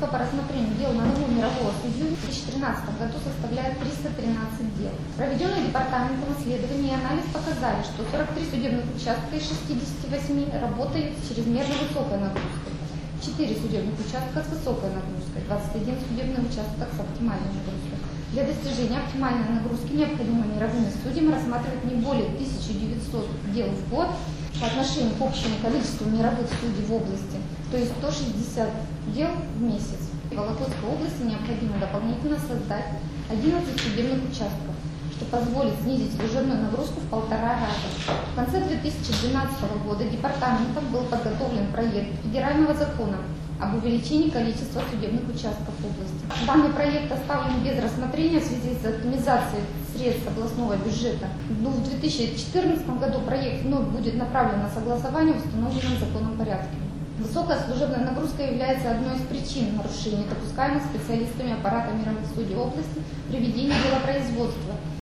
нагрузка по рассмотрению дел на одного мирового судью в 2013 году составляет 313 дел. Проведенные департаментом исследования и анализ показали, что 43 судебных участка из 68 работают с чрезмерно высокой нагрузкой, 4 судебных участка с высокой нагрузкой, 21 судебный участок с оптимальной нагрузкой. Для достижения оптимальной нагрузки необходимо мировыми судьями рассматривать не более 1900 дел в год по отношению к общему количеству мировых судей в области, то есть 160 дел в месяц. В Вологодской области необходимо дополнительно создать 11 судебных участков, что позволит снизить служебную нагрузку в 1,5 раза. В конце 2012 года департаментом был подготовлен проект федерального закона об увеличении количества судебных участков в области. Данный проект оставлен без рассмотрения в связи с оптимизацией средств областного бюджета. В 2014 году проект вновь будет направлен на согласование в установленном законом порядке. Высокая служебная нагрузка является одной из причин нарушений, допускаемых специалистами аппарата мировых судей области при ведении делопроизводства.